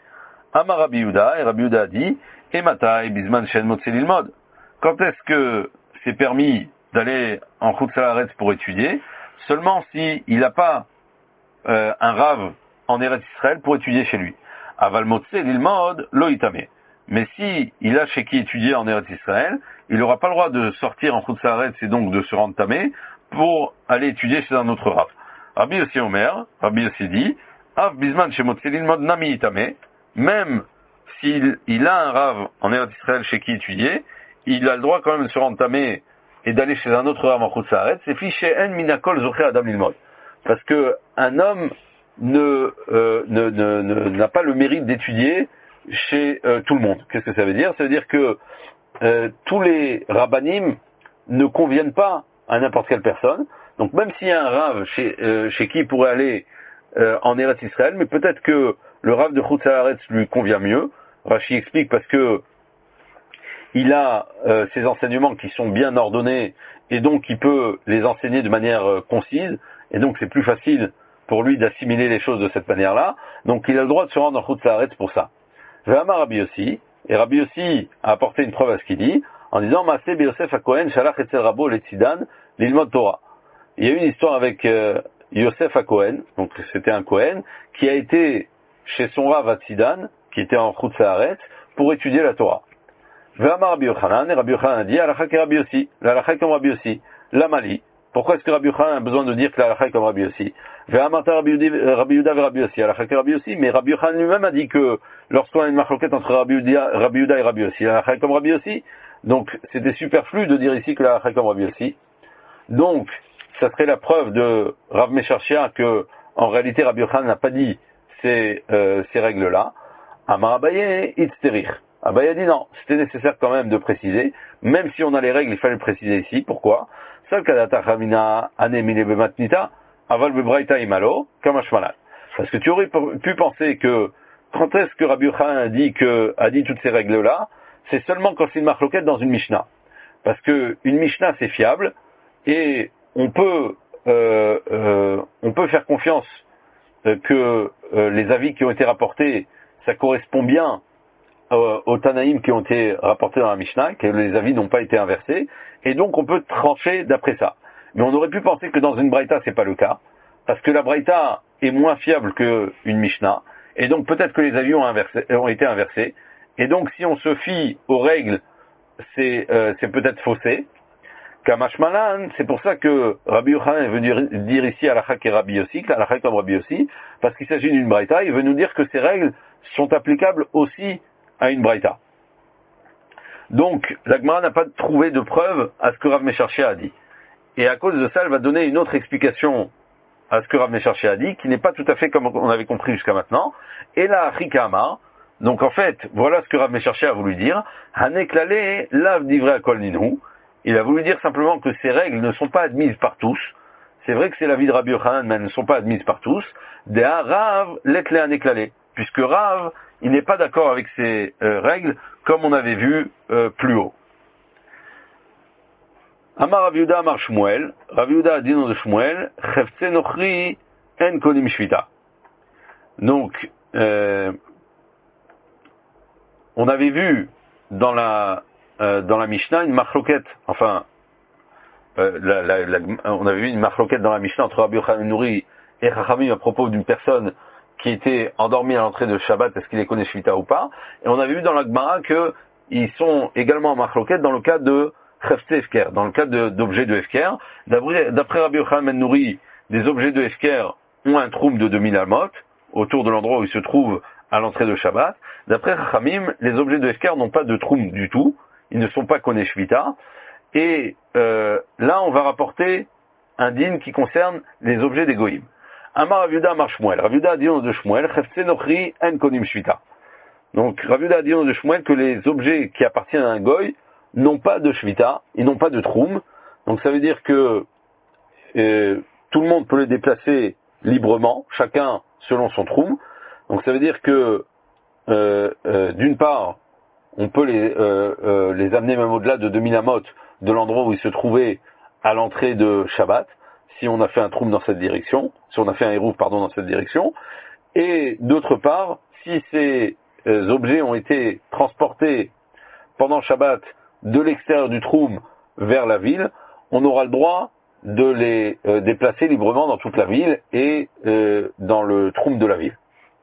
Amar Rabbi Yehuda, et Rabbi Yehuda a dit, et Matai Bisman Shen Motse Lilmod. Quand est-ce que c'est permis d'aller en Chutz La'aretz pour étudier? Seulement si il n'a pas euh, un rave en Eretz Israël pour étudier chez lui. Aval Motse Lilmod Lo Itame. Mais si il a chez qui étudier en Eretz Israël, il n'aura pas le droit de sortir en Chutz La'aretz et donc de se rendre tamé pour aller étudier chez un autre rave. Rabbi Yossi Omer, Rabbi Yossi dit, Av Bisman Shemot Selin Mod Nami Itame, même s'il il a un rave en Eretz Israël chez qui étudier, il a le droit quand même de se rendre tamé et d'aller chez un autre rave en Chutz La'aretz, c'est fiché en minakol zoché Adam Lilmod. Parce que un homme ne, euh, ne, ne, ne, n'a pas le mérite d'étudier chez euh, tout le monde. Qu'est-ce que ça veut dire? Ça veut dire que euh, tous les rabbanim ne conviennent pas à n'importe quelle personne. Donc même s'il y a un rave chez, euh, chez qui il pourrait aller euh, en Eretz Israël, mais peut-être que le rave de Chutz La'aretz lui convient mieux. Rashi explique parce que il a euh, ses enseignements qui sont bien ordonnés et donc il peut les enseigner de manière euh, concise et donc c'est plus facile pour lui d'assimiler les choses de cette manière-là. Donc il a le droit de se rendre en Chutz La'aretz pour ça. Ve'amar Rabbi Yossi, et Rabbi Yossi a apporté une preuve à ce qu'il dit en disant Maaseh Yosef HaKohen shalach etzel rabo letzidan lilmod Torah. Il y a eu une histoire avec euh, Yosef HaKohen, donc c'était un Kohen, qui a été chez son Rav à Tzidan, qui était en Chutz La'aretz, pour étudier la Torah. Ve'amar Rabbi Yochanan, et Rabbi Yochanan a dit, Alakha ke Rabbi Yossi, l'Alakha comme Rabbi Yossi, l'Amali. Pourquoi est-ce que Rabbi Yochanan a besoin de dire que l'Alakha est comme Rabbi Yossi? Ve'amarta Rabbi Yehuda ve Rabbi Yossi, Alakha ke Rabbi Yossi, mais Rabbi Yochanan lui-même a dit que lorsqu'on a une marloquette entre Rabbi Yehuda et Rabbi Yossi, l'Alakha est comme Rabbi Yossi. Donc c'était superflu de dire ici que l'Alakha est comme Rabbi Yossi. Donc, ça serait la preuve de Rav Mesharshia que, en réalité, Rabbi Yochanan n'a pas dit ces, euh, ces règles-là. Amar Abaye, itzterich. Abaye a dit non, c'était nécessaire quand même de préciser. Même si on a les règles, il fallait le préciser ici. Pourquoi? Seul kadata chamina anemile bematnita, aval bebraita imalo, kamashmalat. Parce que tu aurais pu penser que, quand est-ce que Rabbi Yochanan a dit que, a dit toutes ces règles-là? C'est seulement quand c'est une marloquette dans une Mishnah. Parce que, une Mishnah c'est fiable, et on peut, euh, euh, on peut faire confiance euh, que euh, les avis qui ont été rapportés, ça correspond bien euh, aux Tanaïm qui ont été rapportés dans la Mishnah, que les avis n'ont pas été inversés, et donc on peut trancher d'après ça. Mais on aurait pu penser que dans une Braïta, c'est pas le cas, parce que la Braïta est moins fiable qu'une Mishnah, et donc peut-être que les avis ont, inversé, ont été inversés, et donc si on se fie aux règles, c'est, euh, c'est peut-être faussé. Kamashmalan, c'est pour ça que Rabbi Yochanan est venu dire ici Alakha et Rabbi Yossi, Alakha comme Rabbi Yossi, parce qu'il s'agit d'une braïta, il veut nous dire que ces règles sont applicables aussi à une braïta. Donc, la Gemara n'a pas trouvé de preuve à ce que Rav Mesharshia a dit. Et à cause de ça, elle va donner une autre explication à ce que Rav Mesharshia a dit, qui n'est pas tout à fait comme on avait compris jusqu'à maintenant. Et la Afrikama, donc en fait, voilà ce que Rav Mesharshia a voulu dire, Haneklale lav divrei akol ninu. Il a voulu dire simplement que ces règles ne sont pas admises par tous. C'est vrai que c'est l'avis de Rabbi Yochanan, mais elles ne sont pas admises par tous. De Rav letle aneklale, puisque Rav, il n'est pas d'accord avec ces euh, règles, comme on avait vu euh, plus haut. Amar Rav Yehuda Amar Shmuel, Rav Yehuda a dit nom de Shmuel, Chefze nochri en konim shvita. Donc, euh, on avait vu dans la Euh, dans la Mishnah, une machloket, enfin, euh, la, la, la, on avait vu une machloket dans la Mishnah entre Rabbi Yochanan Nouri et Chachamim à propos d'une personne qui était endormie à l'entrée de Shabbat, est-ce qu'il est connaît Shvita ou pas, et on avait vu dans la Gemara qu'ils sont également en machloket dans le cas de Chefze Efker, dans le cas de, d'objets de Efker. D'après, d'après Rabbi Yochanan Nouri, des objets de Efker ont un troum de deux mille amot, autour de l'endroit où ils se trouvent à l'entrée de Shabbat. D'après Chachamim, les objets de Efker n'ont pas de troum du tout, ils ne sont pas connus Shvita, et euh, là on va rapporter un din qui concerne les objets des goïm. Amar Rav Yehuda Amar Shmuel, Rav Yehuda a dit de Shmuel, Chefze nochri en konim Shvita. Donc Rav Yehuda a dit de Shmuel que les objets qui appartiennent à un goy n'ont pas de Shvita, ils n'ont pas de troum, donc ça veut dire que euh, tout le monde peut les déplacer librement, chacun selon son troum, donc ça veut dire que euh, euh, d'une part, on peut les, euh, euh, les amener même au-delà de deux mille amot de l'endroit où ils se trouvaient à l'entrée de Shabbat, si on a fait un troum dans cette direction, si on a fait un hérouf, pardon, dans cette direction. Et d'autre part, si c'est euh, objets ont été transportés pendant Shabbat de l'extérieur du Troum vers la ville, on aura le droit de les euh, déplacer librement dans toute la ville et euh, dans le Troum de la ville.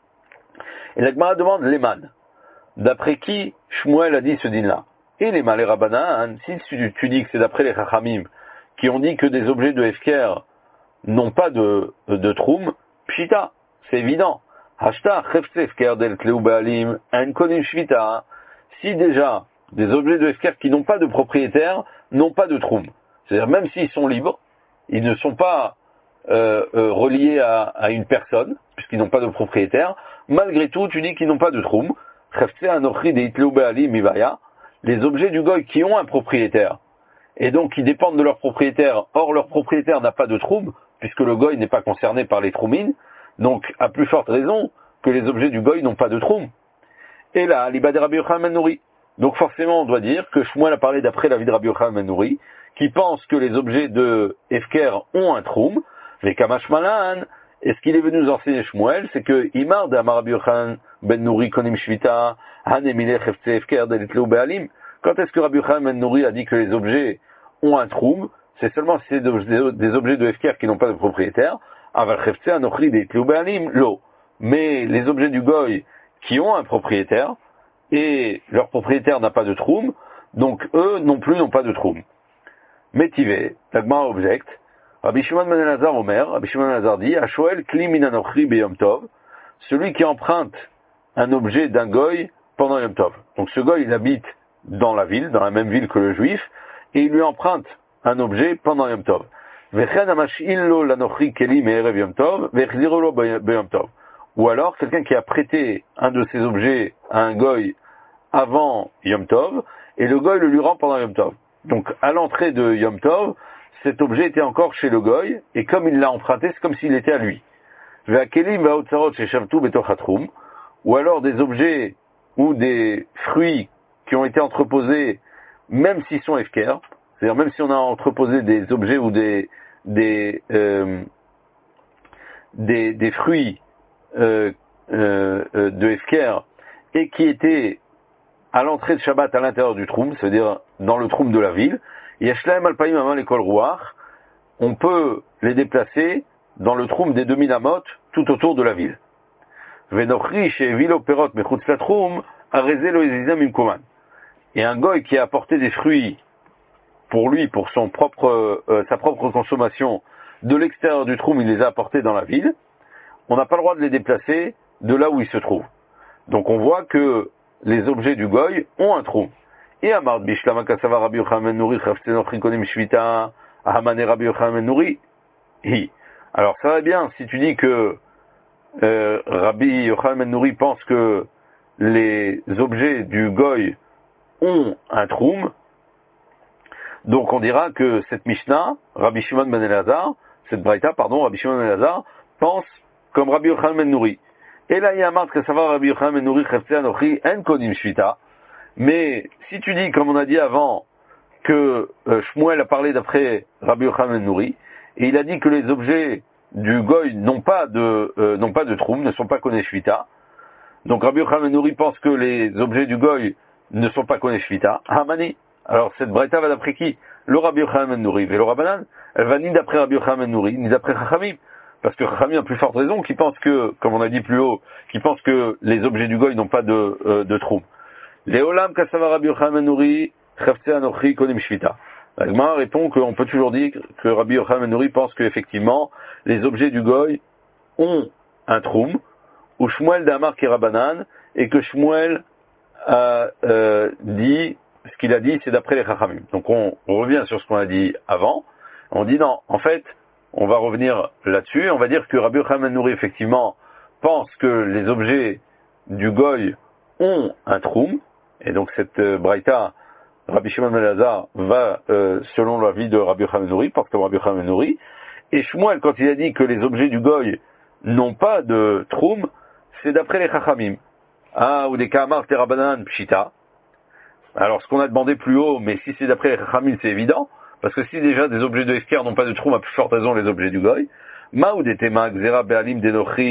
Et la Gemara demande Léman, d'après qui Shmuel a dit ce din-là? Et les Malé Rabbanan, si tu, tu dis que c'est d'après les Chachamim, qui ont dit que des objets de Hefker n'ont pas de, de Troum, Pshita, c'est évident. Hashta, Chefse Hefker del Tleu Baalim, En Konim Shvita, si déjà des objets de Hefker qui n'ont pas de propriétaire n'ont pas de Troum, c'est-à-dire même s'ils sont libres, ils ne sont pas euh, euh, reliés à, à une personne, puisqu'ils n'ont pas de propriétaire, malgré tout, tu dis qu'ils n'ont pas de Troum, Chefse Anochri de Tleu Baalim Ivaya, les objets du Goy qui ont un propriétaire, et donc qui dépendent de leur propriétaire, or leur propriétaire n'a pas de Troum, puisque le Goy n'est pas concerné par les Troumines, donc à plus forte raison que les objets du Goy n'ont pas de Troum. Et là, l'Iba de Rabbi Yochanan ben Nouri. Donc forcément, on doit dire que Shmuel a parlé d'après la vie de Rabbi Yochanan ben Nouri, qui pense que les objets de Hefker ont un Troum, mais Kamash Malan, et ce qu'il est venu nous enseigner Shmuel, c'est que Imar de Amar Rabbi Yochanan ben Nouri konim shvita, hanemile chefse Hefker delitleu be'alim. Quand est-ce que Rabbi Yochanan ben Nouri a dit que les objets ont un Troum? C'est seulement si c'est des objets de Hefker qui n'ont pas de propriétaire. Aval chefse anochri delitleu be'alim, lo. Mais les objets du Goy qui ont un propriétaire, et leur propriétaire n'a pas de Troum, donc eux non plus n'ont pas de Troum. Métivé, la Gemara objecte, Rabbi Shimon ben Elazar Omer, Rabbi Shimon ben Elazar dit, Ashoel kli min anochri beyom tov, celui qui emprunte un objet d'un Goy pendant Yom Tov. Donc ce Goy, il habite dans la ville, dans la même ville que le Juif, et il lui emprunte un objet pendant Yom Tov. Vechen amash'il lo l'anochri keli me'erev Yom Tov, vechziro lo beyom Tov. Ou alors, quelqu'un qui a prêté un de ces objets à un Goy avant Yom Tov, et le Goy le lui rend pendant Yom Tov. Donc, à l'entrée de Yom Tov, cet objet était encore chez le Goy, et comme il l'a emprunté, c'est comme s'il était à lui. Ve'akelim va'otzarot sheshavtu betoch hatrum, ou alors des objets ou des fruits qui ont été entreposés, même s'ils sont Hefker, c'est-à-dire même si on a entreposé des objets ou des des euh, des, des fruits euh, euh, de Hefker et qui étaient à l'entrée de Shabbat à l'intérieur du Troum, c'est-à-dire dans le Troum de la ville, Yeshlaem alpaim aman l'école Rouach, on peut les déplacer dans le Troum des deux Minamot tout autour de la ville. Venochri chez Vilo Perot Mechutz la Troum, Arezé lo Ezizem Imkoman. Et un Goy qui a apporté des fruits pour lui, pour son propre, euh, sa propre consommation, de l'extérieur du Troum, il les a apportés dans la ville, on n'a pas le droit de les déplacer de là où ils se trouvent. Donc on voit que les objets du Goy ont un Troum. Et Amar Bishlama Kasava Rabbi Yochanan ben Nouri Chaftzenochri Konim Shvita Hamane Rabbi Yochanan ben Nouri Hi. Alors ça va bien si tu dis que euh, Rabbi Yochanan ben Nouri pense que les objets du Goy ont un Troum. Donc on dira que cette Mishnah, Rabbi Shimon ben Elazar, cette Braïta, pardon, Rabbi Shimon ben Elazar, pense comme Rabbi Yochanan ben Nouri. Et là, il y a marre que ça va Rabbi Yochanan ben Nouri, Chefse Anochi, En Kodim Shvita. Mais si tu dis, comme on a dit avant, que euh, Shmuel a parlé d'après Rabbi Yochanan ben Nouri, et il a dit que les objets du Goy n'ont pas de euh, n'ont pas de Troum, ne sont pas Koné Shvita. Donc Rabbi Yochanan ben Nouri pense que les objets du Goy ne sont pas Koné Shvita. Hamani. Alors cette Braïta va d'après qui? Le Rabbi Yochanan ben Nouri. Et le Rabbanan, elle va ni d'après Rabbi Yochanan ben Nouri, ni d'après Chachamim. Parce que Chachamim a plus forte raison, qui pense que, comme on a dit plus haut, qui pense que les objets du Goy n'ont pas de, euh, de Troum. Leolam Kasava Rabbi Yochanan ben Nouri, Chefse Anochi Konim Shvita. La Gemara répond qu'on peut toujours dire que Rabbi Yochanan ben Nouri pense qu'effectivement, les objets du Goy ont un Troum, ou Shmuel d'Amar qui Rabbanan, et que Shmuel a euh, dit, ce qu'il a dit, c'est d'après les Chachamim. Donc on, on revient sur ce qu'on a dit avant. On dit non, en fait, on va revenir là-dessus. On va dire que Rabbi Yochanan ben Nouri, effectivement, pense que les objets du Goy ont un Troum. Et donc cette euh, Braïta, Rabbi Shimon ben Elazar, va euh, selon l'avis de Rabbi Yochanan ben Nouri, porte comme Rabbi Yochanan ben Nouri. Et Shmuel, quand il a dit que les objets du Goy n'ont pas de Troum, c'est d'après les Chachamim. Ah, ou des Kamar Terabanan Pshita. Alors ce qu'on a demandé plus haut, mais si c'est d'après les Chachamim, c'est évident. Parce que si déjà des objets de Hefker n'ont pas de Troum, à plus forte raison les objets du Goy. Ma ou des Tema, Xera, Be'alim, Denochi,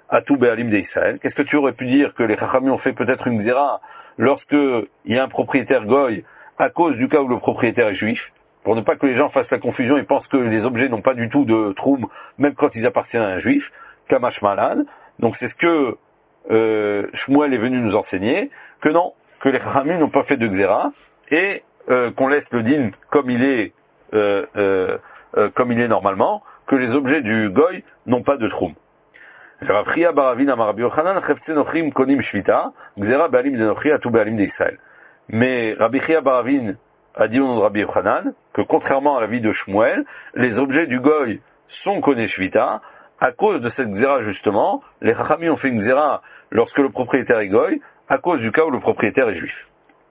Atou Be'alim d'Israël. Qu'est-ce que tu aurais pu dire que les Chachamim ont fait peut-être une Xéra lorsque il y a un propriétaire goy à cause du cas où le propriétaire est juif, pour ne pas que les gens fassent la confusion et pensent que les objets n'ont pas du tout de troum, même quand ils appartiennent à un juif, Kamash Malan. Donc c'est ce que euh, Shmuel est venu nous enseigner, que non, que les Chachamim n'ont pas fait de Xéra, et euh, qu'on laisse le din comme il est euh, euh, euh, comme il est normalement, que les objets du goy n'ont pas de troum. Rav Chia bar Ravina amar Rabbi Yochanan chefetze nochrim konim shvita gzera be'alim de nochri atou be'alim d'Israël. Mais Rabbi Chia bar Ravin a dit au nom de Rabbi Yochanan que contrairement à la vie de Shmuel, les objets du goy sont koneh shvita. À cause de cette gzera justement, les Chachamim ont fait une gzera lorsque le propriétaire est goy, à cause du cas où le propriétaire est juif.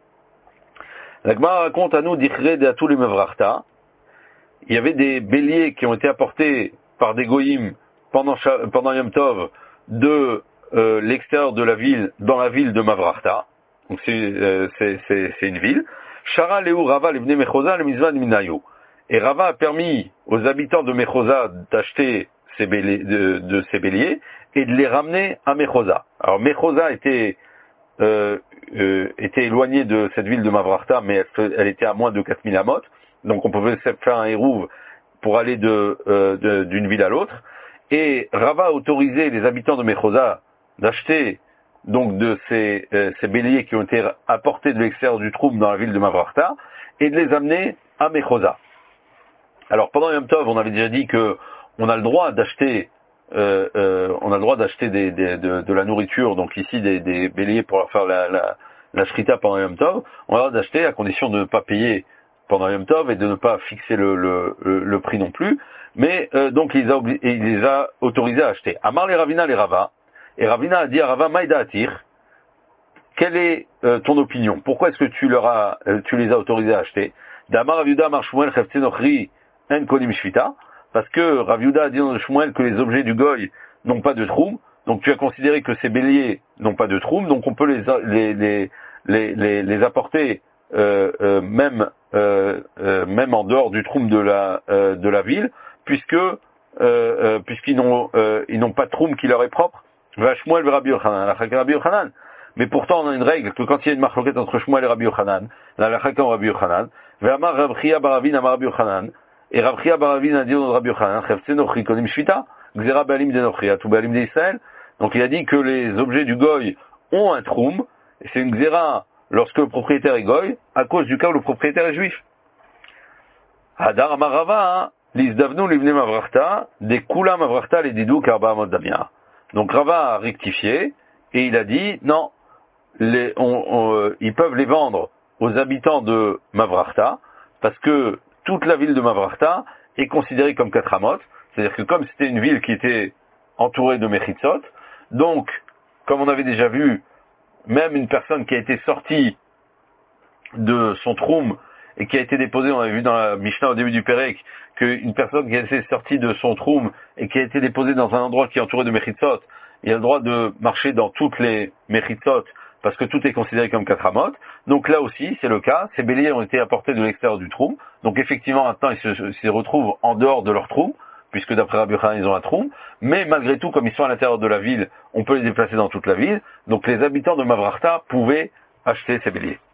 La Gemara raconte à nous d'Ichre de Atou les Mevrachta. Il y avait des béliers qui ont été apportés par des goyim pendant, pendant Yom Tov de euh, l'extérieur de la ville, dans la ville de Mavrachta. Donc c'est, euh, c'est, c'est, c'est une ville. Shara Leu Rava Levne Mechoza le Mizvan Minayo. Et Rava a permis aux habitants de Mechoza d'acheter ces béliers, de, de ces béliers et de les ramener à Mechoza. Alors Mechoza était euh, euh, était éloignée de cette ville de Mavrachta, mais elle, elle était à moins de quatre mille amot. Donc on pouvait faire un hérouve pour aller de, euh, de, d'une ville à l'autre. Et Rava a autorisé les habitants de Mechoza d'acheter donc de ces, euh, ces béliers qui ont été apportés de l'extérieur du Troum dans la ville de Mavrachta et de les amener à Mechoza. Alors pendant Yom Tov, on avait déjà dit que on a le droit d'acheter, euh, euh, on a le droit d'acheter des, des, de, de la nourriture, donc ici des, des béliers pour leur faire la, la, la shrita pendant Yom Tov. On a le droit d'acheter à condition de ne pas payer pendant Yom Tov et de ne pas fixer le, le, le, le prix non plus. Mais euh, donc il les, a obli- il les a autorisés à acheter. Amar les Ravina les Rava. Et Ravina a dit à Rava Maïda Atir, quelle est euh, ton opinion? Pourquoi est-ce que tu leur as, euh, tu les as autorisés à acheter? D'Amar Rav Yehuda Amar Shmuel Chefetze Nochri En Konim Shvita, parce que Rav Yehuda a dit dans Shmuel que les objets du goy n'ont pas de troum. Donc tu as considéré que ces béliers n'ont pas de troum, donc on peut les les les les, les, les apporter euh, euh, même euh, euh, même en dehors du troum de la euh, de la ville, puisque euh, euh, puisqu'ils n'ont euh, ils n'ont pas de troum qui leur est propre. Shmuel et Rabbi Yochanan, la Rabbi Yochanan. Mais pourtant on a une règle que quand il y a une marloquette entre Shmuel et Rabbi Yochanan, la Lachaka ou Rabbi Yochanan, Ve'amar Rav Chia bar Ravin amar Rabbi Yochanan, et Rav Chia bar Ravin a dit au Rabbi Yochanan, Chefetze Nochri konim shvita, gzera be'alim de Nochri atou be'alim d'Israël. Donc il a dit que les objets du goy ont un troum, et c'est une gzera lorsque le propriétaire est goy, à cause du cas où le propriétaire est juif. Hadar amar Rava, l'izdavnu livne mavrachta, des kula mavrachta les didou karba amot damia. Donc Rava a rectifié, et il a dit, non, les, on, on, euh, ils peuvent les vendre aux habitants de Mavrachta, parce que toute la ville de Mavrachta est considérée comme quatre amot, c'est-à-dire que comme c'était une ville qui était entourée de Mechitzot, donc, comme on avait déjà vu, même une personne qui a été sortie de son troum et qui a été déposée, on avait vu dans la Mishnah au début du Pérek, qu'une personne qui a été sortie de son troum et qui a été déposée dans un endroit qui est entouré de Mechitzot, il a le droit de marcher dans toutes les Mechitzot, parce que tout est considéré comme quatre amot. Donc là aussi, c'est le cas, ces béliers ont été apportés de l'extérieur du troum, donc effectivement maintenant ils se, se retrouvent en dehors de leur troum, puisque d'après Rabbi Yochanan ils ont un troum, mais malgré tout, comme ils sont à l'intérieur de la ville, on peut les déplacer dans toute la ville, donc les habitants de Mavrachta pouvaient acheter ces béliers.